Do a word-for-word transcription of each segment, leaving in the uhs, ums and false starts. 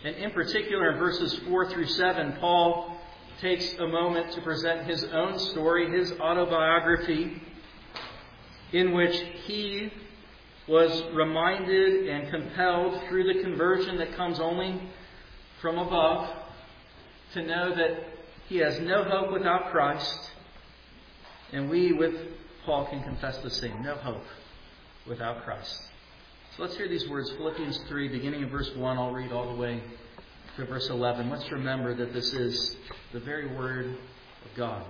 And in particular, in verses four through seven, Paul takes a moment to present his own story, his autobiography, in which he was reminded and compelled through the conversion that comes only from above to know that he has no hope without Christ. And we, with Paul, can confess the same. No hope without Christ. So let's hear these words. Philippians three, beginning in verse one. I'll read all the way to verse eleven. Let's remember that this is the very word of God.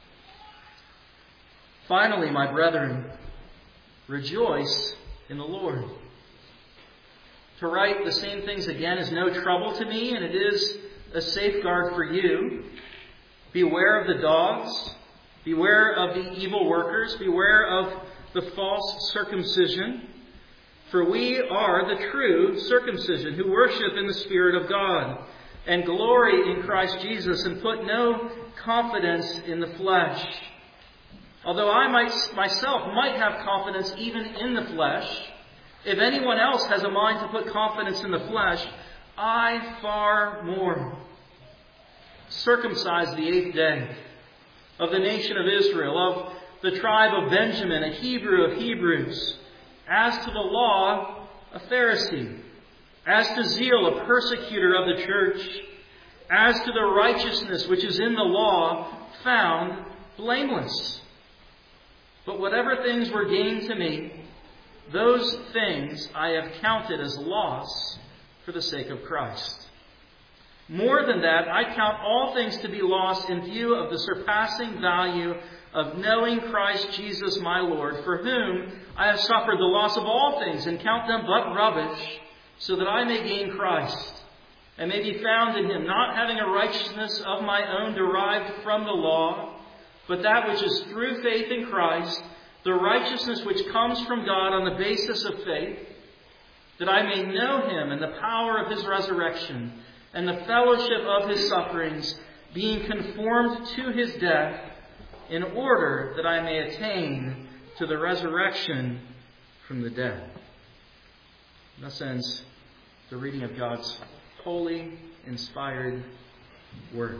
Finally, my brethren, rejoice in the Lord. To write the same things again is no trouble to me, and it is a safeguard for you. Beware of the dogs. Beware of the evil workers. Beware of the false circumcision. For we are the true circumcision, who worship in the Spirit of God, and glory in Christ Jesus, and put no confidence in the flesh. Although I might myself might have confidence even in the flesh, if anyone else has a mind to put confidence in the flesh, I far more. Circumcised the eighth day, of the nation of Israel, of the tribe of Benjamin, a Hebrew of Hebrews, as to the law, a Pharisee, as to zeal, a persecutor of the church, as to the righteousness which is in the law, found blameless. But whatever things were gained to me, those things I have counted as loss for the sake of Christ. More than that, I count all things to be lost in view of the surpassing value of knowing Christ Jesus my Lord, for whom I have suffered the loss of all things, and count them but rubbish, so that I may gain Christ, and may be found in him, not having a righteousness of my own derived from the law, but that which is through faith in Christ, the righteousness which comes from God on the basis of faith, that I may know him and the power of his resurrection, and the fellowship of his sufferings, being conformed to his death, in order that I may attain to the resurrection from the dead. Thus ends the reading of God's holy, inspired word.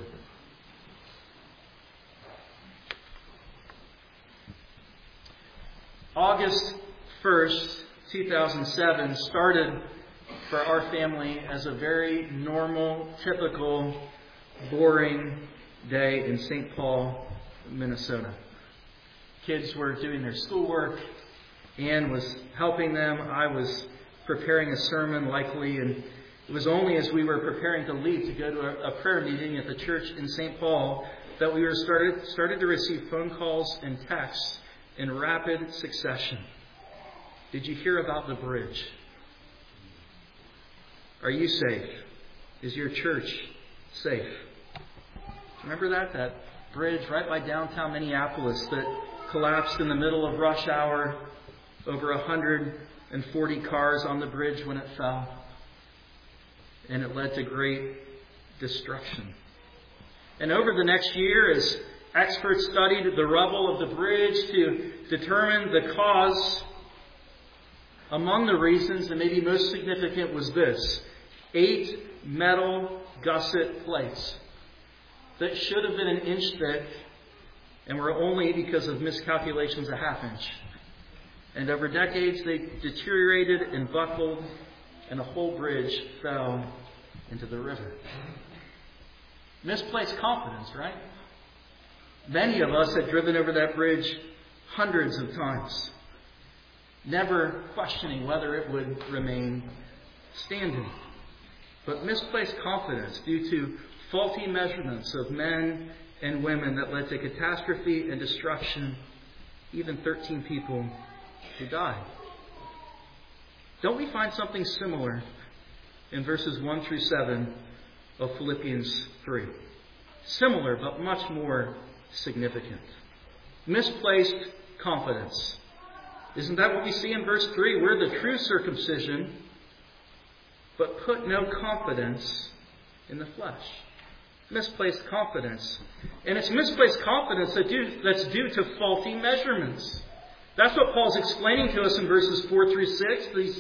August first, two thousand seven started for our family as a very normal, typical, boring day in Saint Paul, Minnesota. Kids were doing their schoolwork. Ann was helping them. I was preparing a sermon, likely, and it was only as we were preparing to leave to go to a, a prayer meeting at the church in Saint Paul that we were started started to receive phone calls and texts in rapid succession. Did you hear about the bridge? Are you safe? Is your church safe? Remember that? That bridge right by downtown Minneapolis that collapsed in the middle of rush hour. Over one hundred forty cars on the bridge when it fell. And it led to great destruction. And over the next year, as experts studied the rubble of the bridge to determine the cause, among the reasons, and maybe most significant, was this: eight metal gusset plates that should have been an inch thick and were only, because of miscalculations, a half inch. And over decades, they deteriorated and buckled, and the whole bridge fell into the river. Misplaced confidence, right? Many of us had driven over that bridge hundreds of times, never questioning whether it would remain standing. But misplaced confidence due to faulty measurements of men and women that led to catastrophe and destruction, even thirteen people who died. Don't we find something similar in verses one through seven of Philippians three? Similar, but much more significant. Misplaced confidence. Isn't that what we see in verse three? We're the true circumcision, but put no confidence in the flesh. Misplaced confidence. And it's misplaced confidence that due, that's due to faulty measurements. That's what Paul's explaining to us in verses four through six. These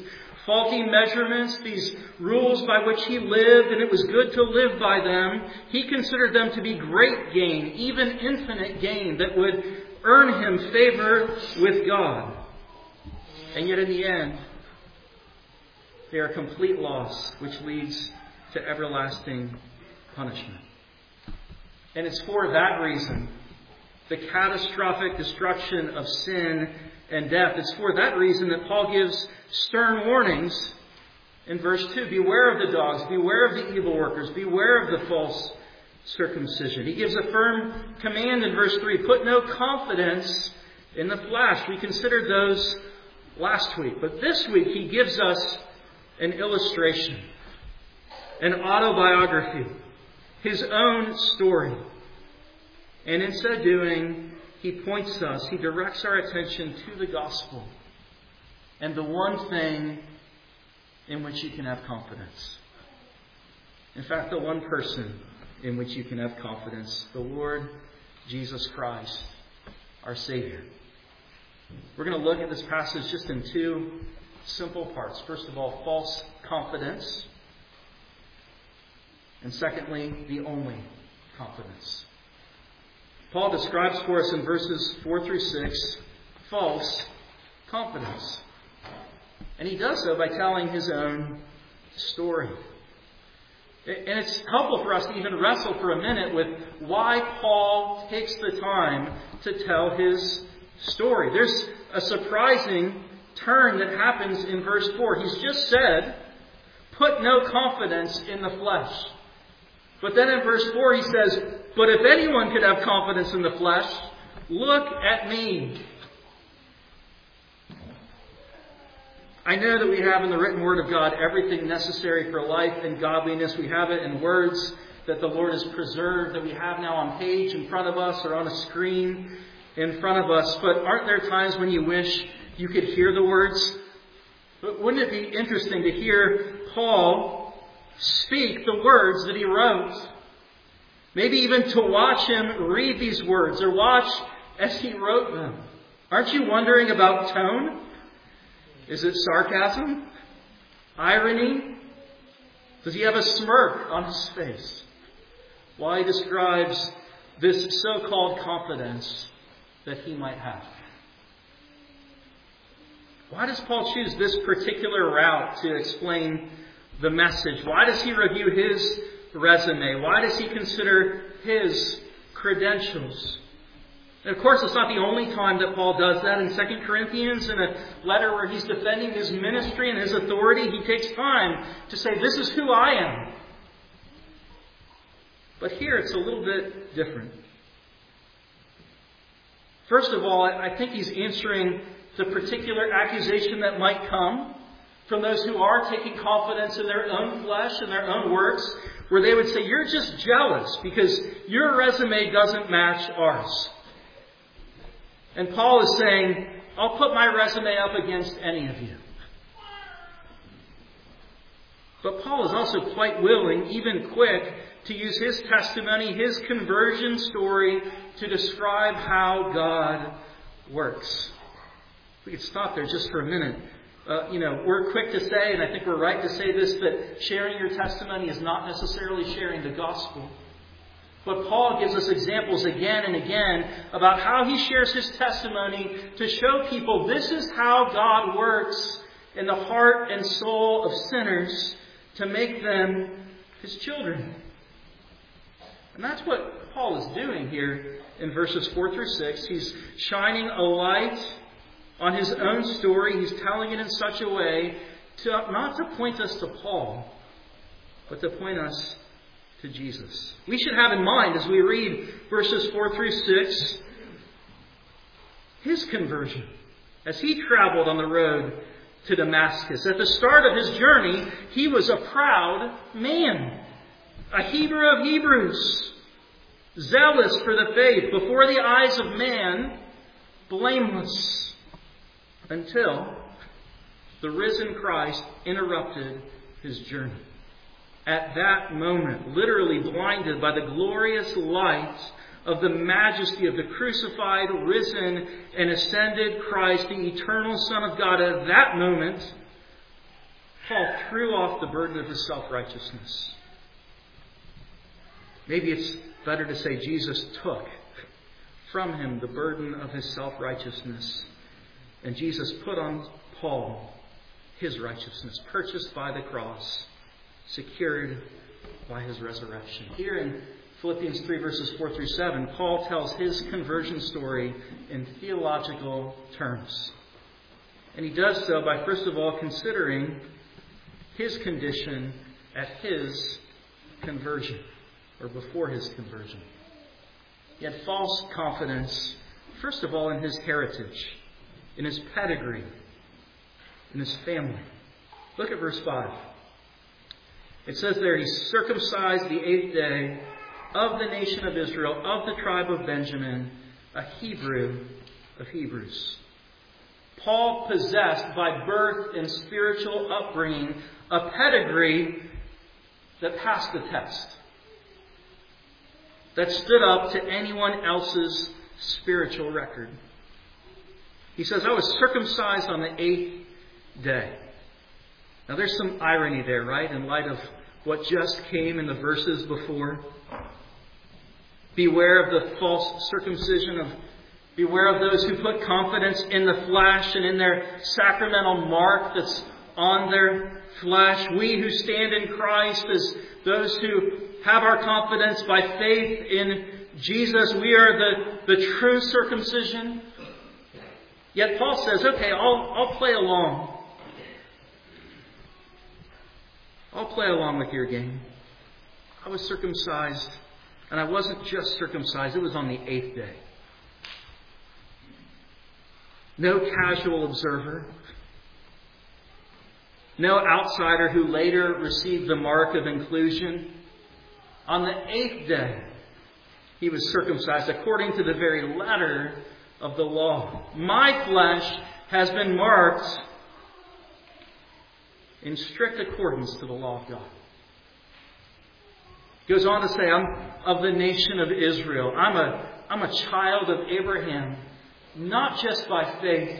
faulty measurements, these rules by which he lived, and it was good to live by them, he considered them to be great gain, even infinite gain, that would earn him favor with God. And yet in the end, they are complete loss, which leads to everlasting punishment. And it's for that reason, the catastrophic destruction of sin and death, it's for that reason that Paul gives stern warnings in verse two. Beware of the dogs, beware of the evil workers, beware of the false circumcision. He gives a firm command in verse three. Put no confidence in the flesh. We considered those last week. But this week he gives us an illustration, an autobiography, his own story. And in so doing, he points us, he directs our attention to the gospel and the one thing in which you can have confidence. In fact, the one person in which you can have confidence, the Lord Jesus Christ, our Savior. We're going to look at this passage just in two simple parts. First of all, false confidence. And secondly, the only confidence. Paul describes for us in verses four through six false confidence. And he does so by telling his own story. And it's helpful for us to even wrestle for a minute with why Paul takes the time to tell his story. There's a surprising turn that happens in verse four. He's just said, put no confidence in the flesh. But then in verse four he says, but if anyone could have confidence in the flesh, look at me. I know that we have in the written Word of God everything necessary for life and godliness. We have it in words that the Lord has preserved, that we have now on page in front of us or on a screen in front of us. But aren't there times when you wish you could hear the words? But wouldn't it be interesting to hear Paul speak the words that he wrote? Maybe even to watch him read these words or watch as he wrote them. Aren't you wondering about tone? Is it sarcasm? Irony? Does he have a smirk on his face while he describes this so-called confidence that he might have? Why does Paul choose this particular route to explain the message? Why does he review his resume? Why does he consider his credentials? And of course, it's not the only time that Paul does that. In Second Corinthians, in a letter where he's defending his ministry and his authority, he takes time to say, this is who I am. But here it's a little bit different. First of all, I think he's answering the particular accusation that might come from those who are taking confidence in their own flesh and their own works, where they would say, you're just jealous because your resume doesn't match ours. And Paul is saying, I'll put my resume up against any of you. But Paul is also quite willing, even quick, to use his testimony, his conversion story, to describe how God works. We could stop there just for a minute. Uh, you know, we're quick to say, and I think we're right to say this, that sharing your testimony is not necessarily sharing the gospel. But Paul gives us examples again and again about how he shares his testimony to show people this is how God works in the heart and soul of sinners to make them his children. And that's what Paul is doing here in verses four through six. He's shining a light on his own story. He's telling it in such a way to not to point us to Paul, but to point us to Jesus. We should have in mind as we read verses four through six, his conversion as he traveled on the road to Damascus. At the start of his journey, he was a proud man, a Hebrew of Hebrews, zealous for the faith, before the eyes of man, blameless, until the risen Christ interrupted his journey. At that moment, literally blinded by the glorious light of the majesty of the crucified, risen, and ascended Christ, the eternal Son of God, at that moment, Paul threw off the burden of his self-righteousness. Maybe it's better to say Jesus took from him the burden of his self-righteousness. And Jesus put on Paul his righteousness, purchased by the cross, secured by his resurrection. Here in Philippians three, verses four through seven, Paul tells his conversion story in theological terms. And he does so by, first of all, considering his condition at his conversion, or before his conversion. He had false confidence, first of all, in his heritage, in his pedigree, in his family. Look at verse five. It says there, he circumcised the eighth day of the nation of Israel, of the tribe of Benjamin, a Hebrew of Hebrews. Paul possessed by birth and spiritual upbringing a pedigree that passed the test, that stood up to anyone else's spiritual record. He says, I was circumcised on the eighth day. Now there's some irony there, right? In light of what just came in the verses before. Beware of the false circumcision, of beware of those who put confidence in the flesh and in their sacramental mark that's on their flesh. We who stand in Christ as those who have our confidence by faith in Jesus, we are the, the true circumcision. Yet Paul says, okay, I'll, I'll play along. I'll play along with your game. I was circumcised, and I wasn't just circumcised, it was on the eighth day. No casual observer. No outsider who later received the mark of inclusion. On the eighth day, he was circumcised according to the very letter of the law. My flesh has been marked in strict accordance to the law of God. He goes on to say, I'm of the nation of Israel. I'm a, I'm a child of Abraham, not just by faith.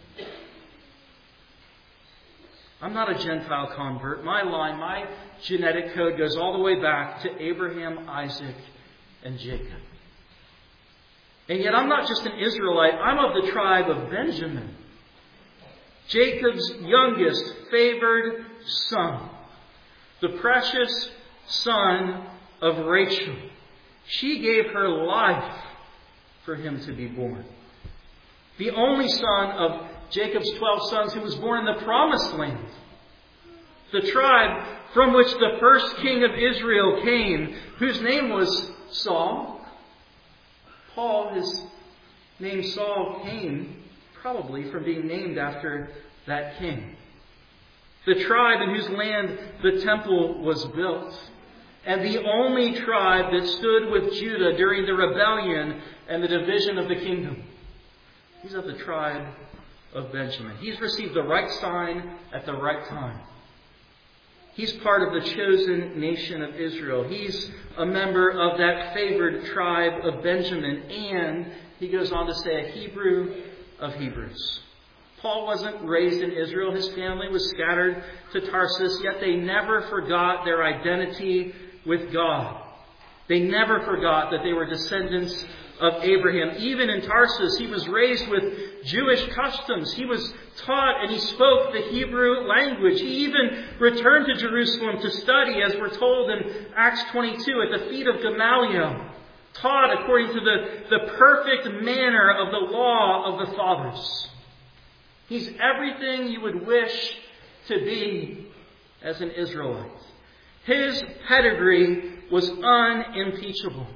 I'm not a Gentile convert. My line, my genetic code goes all the way back to Abraham, Isaac, and Jacob. And yet I'm not just an Israelite. I'm of the tribe of Benjamin, Jacob's youngest, favored son, the precious son of Rachel. She gave her life for him to be born. The only son of Jacob's twelve sons who was born in the promised land. The tribe from which the first king of Israel came, whose name was Saul. Paul, his name Saul, came probably from being named after that king. The tribe in whose land the temple was built. And the only tribe that stood with Judah during the rebellion and the division of the kingdom. He's of the tribe of Benjamin. He's received the right sign at the right time. He's part of the chosen nation of Israel. He's a member of that favored tribe of Benjamin. And he goes on to say, a Hebrew of Hebrews. Paul wasn't raised in Israel. His family was scattered to Tarsus, yet they never forgot their identity with God. They never forgot that they were descendants of Abraham. Even in Tarsus, he was raised with Jewish customs. He was taught and he spoke the Hebrew language. He even returned to Jerusalem to study, as we're told in Acts twenty-two, at the feet of Gamaliel, taught according to the, the perfect manner of the law of the fathers. He's everything you would wish to be as an Israelite. His pedigree was unimpeachable.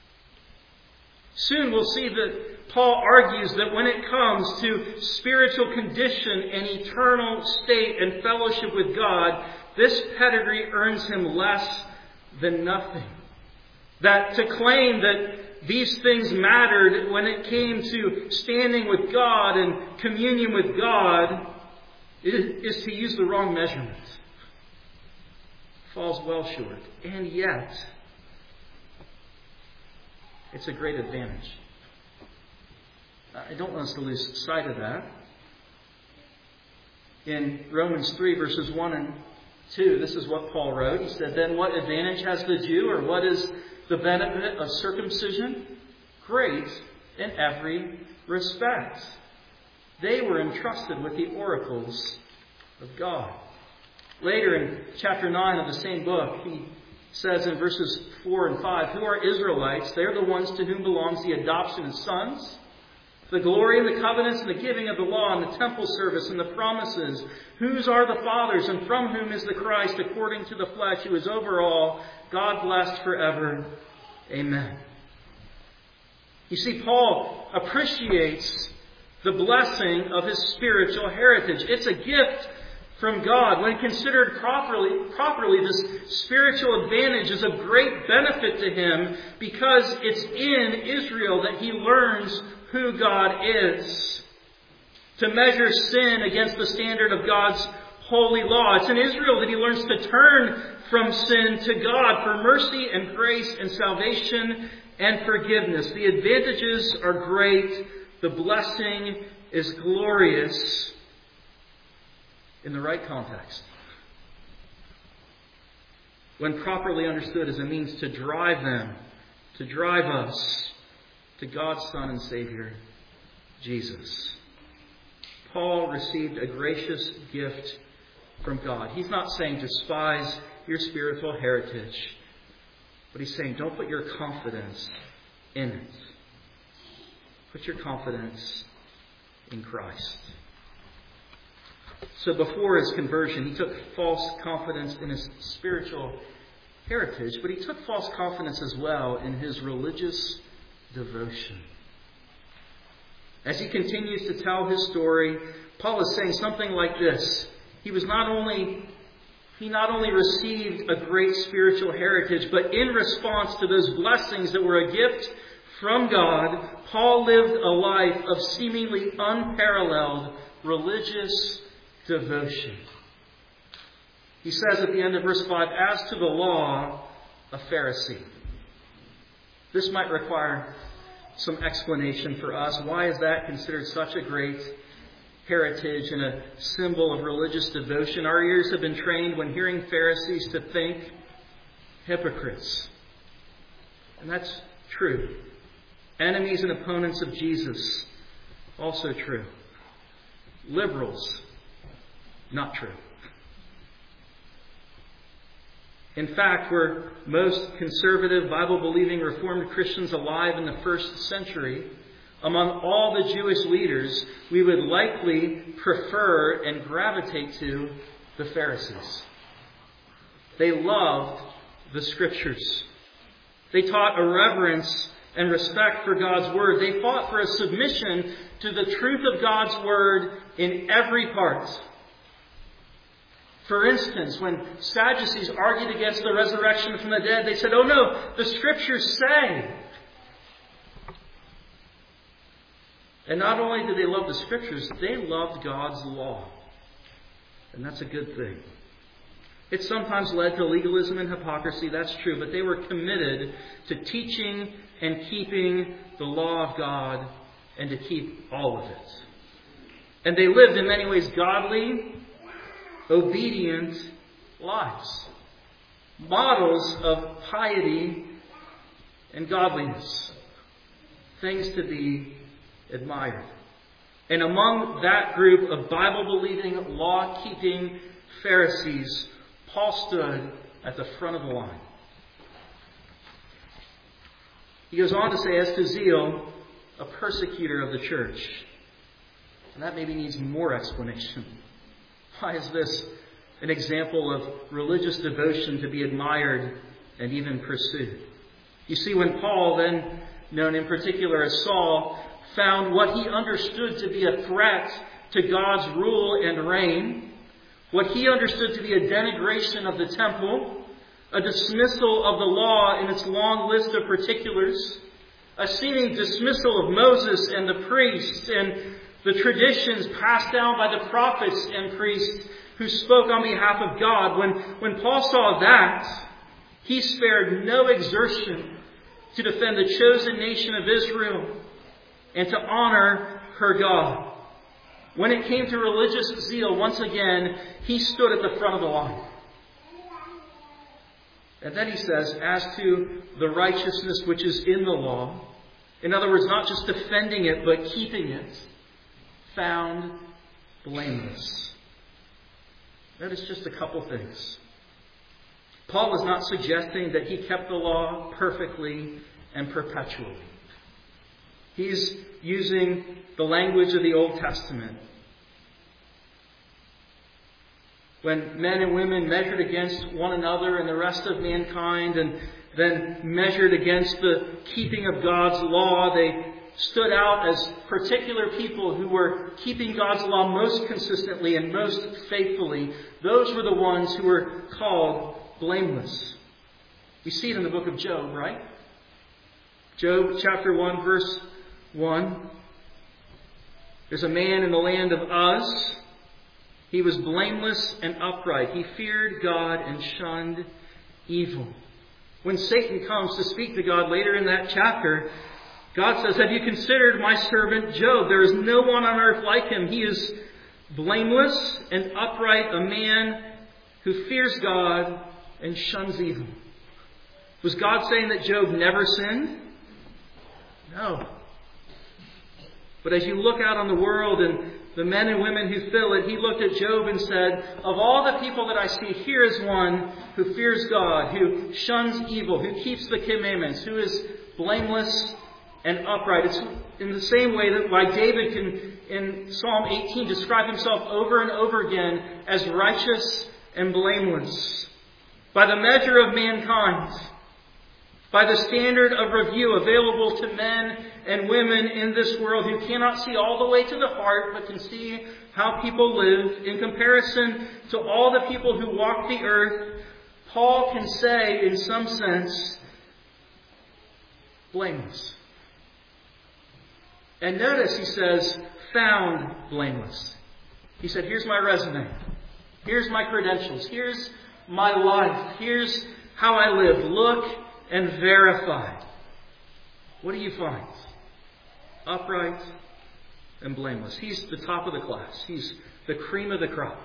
Soon we'll see that Paul argues that when it comes to spiritual condition and eternal state and fellowship with God, this pedigree earns him less than nothing. That to claim that these things mattered when it came to standing with God and communion with God is, is to use the wrong measurement. Falls well short. And yet, it's a great advantage. I don't want us to lose sight of that. In Romans three, verses one and two, this is what Paul wrote. He said, "Then what advantage has the Jew, or what is the benefit of circumcision? Great in every respect. They were entrusted with the oracles of God." Later in chapter nine of the same book, he says in verses four and five, "Who are Israelites? They are the ones to whom belongs the adoption as sons, the glory and the covenants and the giving of the law and the temple service and the promises. Whose are the fathers and from whom is the Christ according to the flesh, who is over all, God blessed forever. Amen." You see, Paul appreciates the blessing of his spiritual heritage. It's a gift from God. When considered properly, properly, this spiritual advantage is of great benefit to him because it's in Israel that he learns who God is. To measure sin against the standard of God's holy law. It's in Israel that he learns to turn from sin to God for mercy and grace and salvation and forgiveness. The advantages are great. The blessing is glorious in the right context. When properly understood as a means to drive them, to drive us to God's Son and Savior, Jesus. Paul received a gracious gift from God. He's not saying despise your spiritual heritage, but he's saying don't put your confidence in it. Put your confidence in Christ. So before his conversion, he took false confidence in his spiritual heritage, but he took false confidence as well in his religious devotion. As he continues to tell his story, Paul is saying something like this. He was not only he not only received a great spiritual heritage, but in response to those blessings that were a gift from God, Paul lived a life of seemingly unparalleled religious devotion. He says at the end of verse five, "As to the law, a Pharisee." This might require some explanation for us. Why is that considered such a great heritage and a symbol of religious devotion? Our ears have been trained when hearing Pharisees to think hypocrites. And that's true. Enemies and opponents of Jesus, also true. Liberals, not true. In fact, were most conservative, Bible-believing, Reformed Christians alive in the first century, among all the Jewish leaders, we would likely prefer and gravitate to the Pharisees. They loved the Scriptures. They taught a reverence and respect for God's Word. They fought for a submission to the truth of God's Word in every part. For instance, when Sadducees argued against the resurrection from the dead, they said, "Oh no, the Scriptures say." And not only did they love the Scriptures, they loved God's law. And that's a good thing. It sometimes led to legalism and hypocrisy, that's true, but they were committed to teaching and keeping the law of God and to keep all of it. And they lived in many ways godly, obedient lives. Models of piety and godliness. Things to be admired. And among that group of Bible-believing, law-keeping Pharisees, Paul stood at the front of the line. He goes on to say, as to zeal, a persecutor of the church. And that maybe needs more explanation. Why is this an example of religious devotion to be admired and even pursued? You see, when Paul, then known in particular as Saul, found what he understood to be a threat to God's rule and reign, what he understood to be a denigration of the temple, a dismissal of the law in its long list of particulars, a seeming dismissal of Moses and the priests and the traditions passed down by the prophets and priests who spoke on behalf of God. When, when Paul saw that, he spared no exertion to defend the chosen nation of Israel and to honor her God. When it came to religious zeal, once again, he stood at the front of the line. And then he says, as to the righteousness which is in the law, in other words, not just defending it, but keeping it, found blameless. Notice just a couple things. Paul is not suggesting that he kept the law perfectly and perpetually. He's using the language of the Old Testament. When men and women measured against one another and the rest of mankind, and then measured against the keeping of God's law, they stood out as particular people who were keeping God's law most consistently and most faithfully. Those were the ones who were called blameless. We see it in the book of Job, right? Job chapter one, verse one. There's a man in the land of Uz. He was blameless and upright. He feared God and shunned evil. When Satan comes to speak to God later in that chapter, God says, have you considered my servant Job? There is no one on earth like him. He is blameless and upright, a man who fears God and shuns evil. Was God saying that Job never sinned? No. But as you look out on the world and the men and women who fill it, he looked at Job and said, of all the people that I see, here is one who fears God, who shuns evil, who keeps the commandments, who is blameless and upright. It's in the same way that why David can, in Psalm eighteen, describe himself over and over again as righteous and blameless. By the measure of mankind, by the standard of review available to men and women in this world who cannot see all the way to the heart, but can see how people live, in comparison to all the people who walk the earth, Paul can say, in some sense, blameless. And notice he says, found blameless. He said, here's my resume. Here's my credentials. Here's my life. Here's how I live. Look and verify. What do you find? Upright and blameless. He's the top of the class. He's the cream of the crop.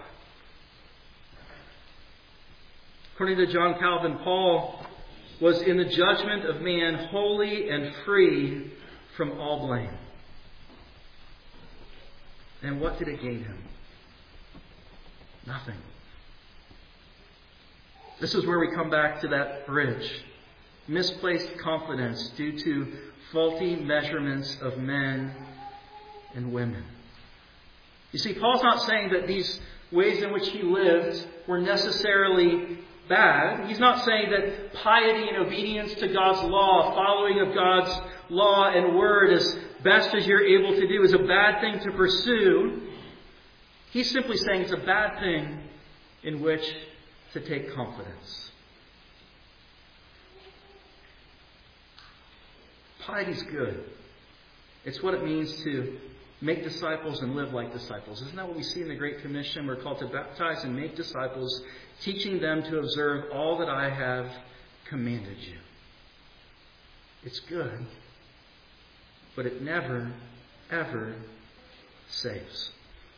According to John Calvin, Paul was in the judgment of man holy and free from all blame. And what did it gain him? Nothing. This is where we come back to that bridge. Misplaced confidence due to faulty measurements of men and women. You see, Paul's not saying that these ways in which he lived were necessarily bad. He's not saying that piety and obedience to God's law, following of God's law and word as best as you're able to do is a bad thing to pursue. He's simply saying it's a bad thing in which to take confidence. Piety's good. It's what it means to make disciples and live like disciples. Isn't that what we see in the Great Commission? We're called to baptize and make disciples, teaching them to observe all that I have commanded you. It's good, but it never, ever saves.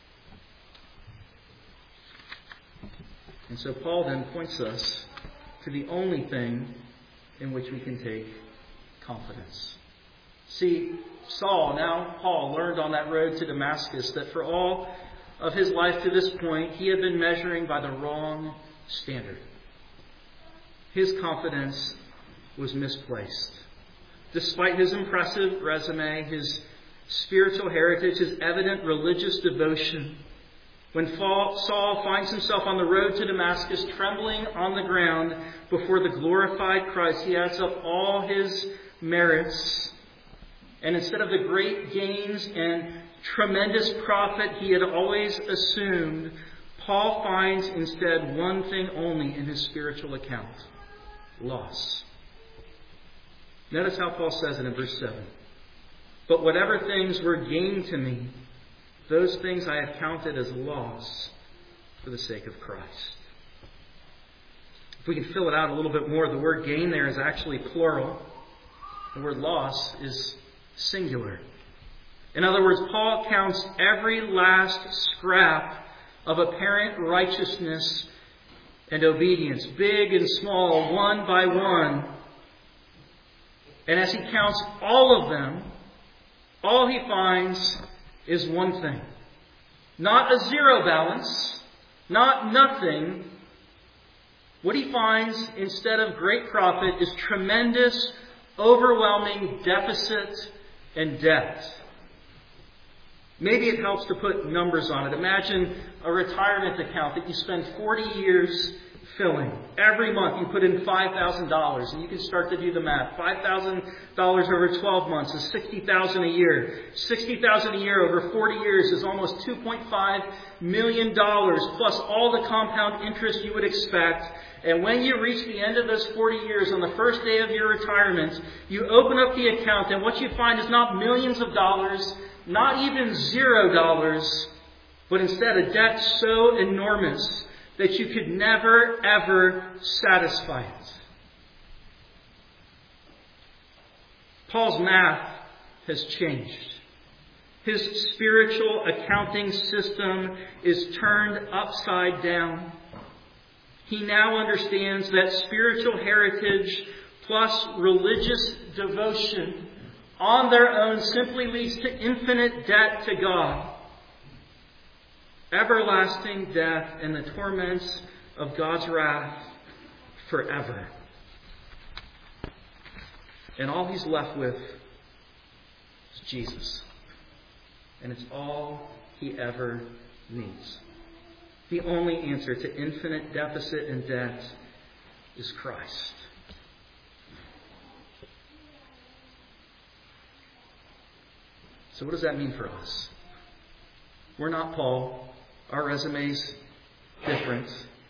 And so Paul then points us to the only thing in which we can take confidence. See, Saul, now Paul, learned on that road to Damascus that for all of his life to this point, he had been measuring by the wrong standard. His confidence was misplaced. Despite his impressive resume, his spiritual heritage, his evident religious devotion, when Saul finds himself on the road to Damascus, trembling on the ground before the glorified Christ, he adds up all his merits. And instead of the great gains and tremendous profit he had always assumed, Paul finds instead one thing only in his spiritual account: loss. Notice how Paul says it in verse seven. But whatever things were gained to me, those things I have counted as loss for the sake of Christ. If we can fill it out a little bit more, the word gain there is actually plural. The word loss is singular. In other words, Paul counts every last scrap of apparent righteousness and obedience, big and small, one by one. And as he counts all of them, all he finds is one thing. Not a zero balance, not nothing. What he finds instead of great profit is tremendous, overwhelming deficit and debt. Maybe it helps to put numbers on it. Imagine a retirement account that you spend forty years filling. Every month you put in five thousand dollars, and you can start to do the math. five thousand dollars over twelve months is sixty thousand dollars a year. sixty thousand dollars a year over forty years is almost two point five million dollars, plus all the compound interest you would expect. And when you reach the end of those forty years, on the first day of your retirement, you open up the account, and what you find is not millions of dollars, not even zero dollars, but instead a debt so enormous that you could never, ever satisfy it. Paul's math has changed. His spiritual accounting system is turned upside down. He now understands that spiritual heritage plus religious devotion on their own simply leads to infinite debt to God, everlasting death, and the torments of God's wrath forever. And all he's left with is Jesus. And it's all he ever needs. The only answer to infinite deficit and debt is Christ. So what does that mean for us? We're not Paul. Our resume's different.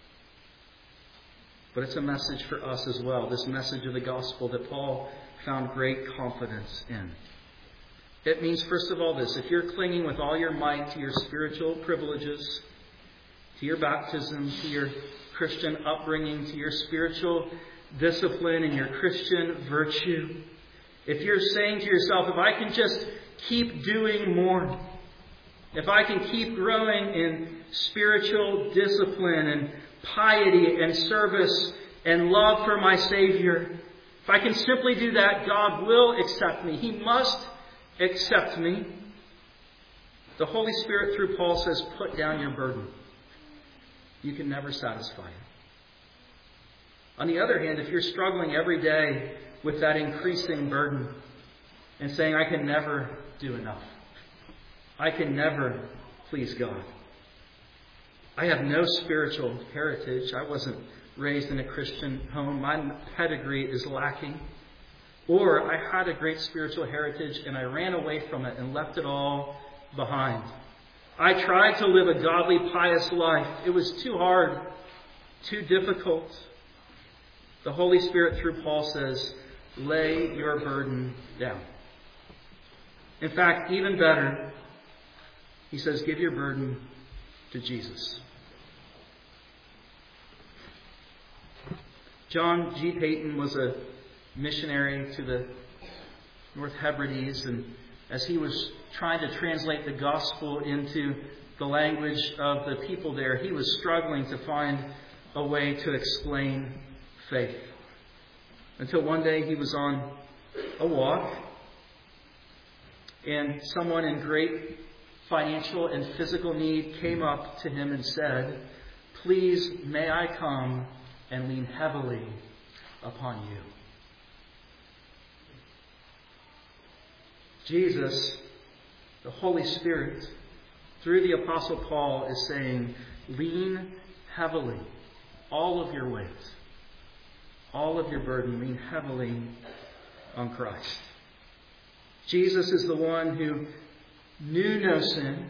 But it's a message for us as well. This message of the gospel that Paul found great confidence in. It means, first of all, this. If you're clinging with all your might to your spiritual privileges, to your baptism, to your Christian upbringing, to your spiritual discipline and your Christian virtue, if you're saying to yourself, if I can just keep doing more, if I can keep growing in spiritual discipline and piety and service and love for my Savior, if I can simply do that, God will accept me. He must accept me. The Holy Spirit, through Paul, says, put down your burden. You can never satisfy it. On the other hand, if you're struggling every day with that increasing burden and saying, I can never do enough, I can never please God, I have no spiritual heritage, I wasn't raised in a Christian home, my pedigree is lacking, or I had a great spiritual heritage and I ran away from it and left it all behind. I tried to live a godly, pious life. It was too hard, too difficult. The Holy Spirit, through Paul, says, lay your burden down. In fact, even better, he says, give your burden to Jesus. John G. Paton was a missionary to the North Hebrides, and as he was trying to translate the gospel into the language of the people there, he was struggling to find a way to explain faith. Until one day he was on a walk, and someone in great financial and physical need came up to him and said, please, may I come and lean heavily upon you. Jesus, the Holy Spirit, through the Apostle Paul, is saying, lean heavily, all of your weight, all of your burden, lean heavily on Christ. Jesus is the one who knew no sin,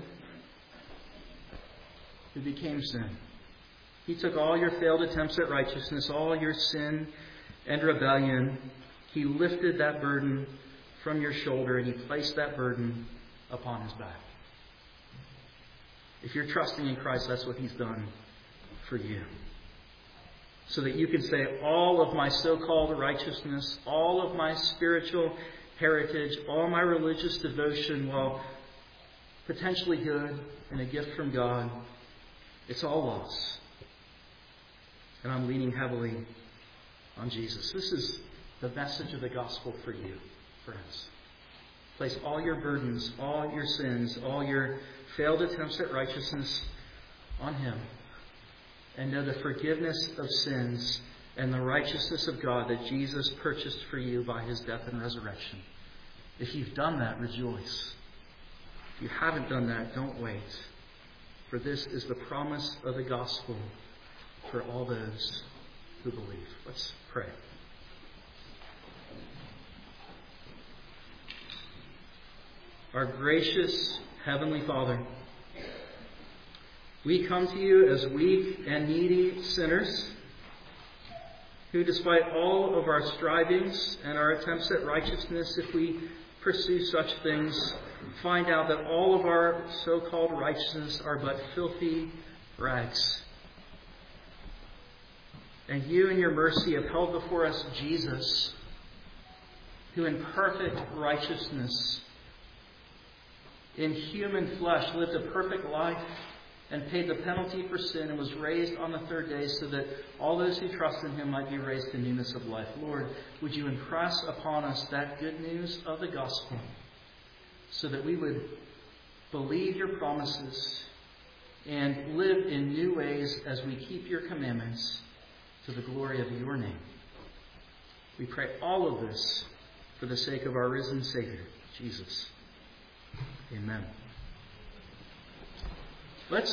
who became sin. He took all your failed attempts at righteousness, all your sin and rebellion. He lifted that burden from your shoulder, and he placed that burden upon his back. If you're trusting in Christ, that's what he's done for you. So that you can say, all of my so-called righteousness, all of my spiritual heritage, all my religious devotion, well, potentially good and a gift from God, it's all loss. And I'm leaning heavily on Jesus. This is the message of the gospel for you, friends. Place all your burdens, all your sins, all your failed attempts at righteousness on Him. And know the forgiveness of sins and the righteousness of God that Jesus purchased for you by His death and resurrection. If you've done that, rejoice. If you haven't done that, don't wait. For this is the promise of the gospel for all those who believe. Let's pray. Our gracious Heavenly Father, we come to you as weak and needy sinners who, despite all of our strivings and our attempts at righteousness, if we pursue such things, find out that all of our so-called righteousness are but filthy rags. And you in your mercy have held before us Jesus, who in perfect righteousness, in human flesh, lived a perfect life and paid the penalty for sin and was raised on the third day so that all those who trust in Him might be raised to newness of life. Lord, would you impress upon us that good news of the gospel so that we would believe your promises and live in new ways as we keep your commandments to the glory of your name. We pray all of this for the sake of our risen Savior, Jesus. Amen. Let's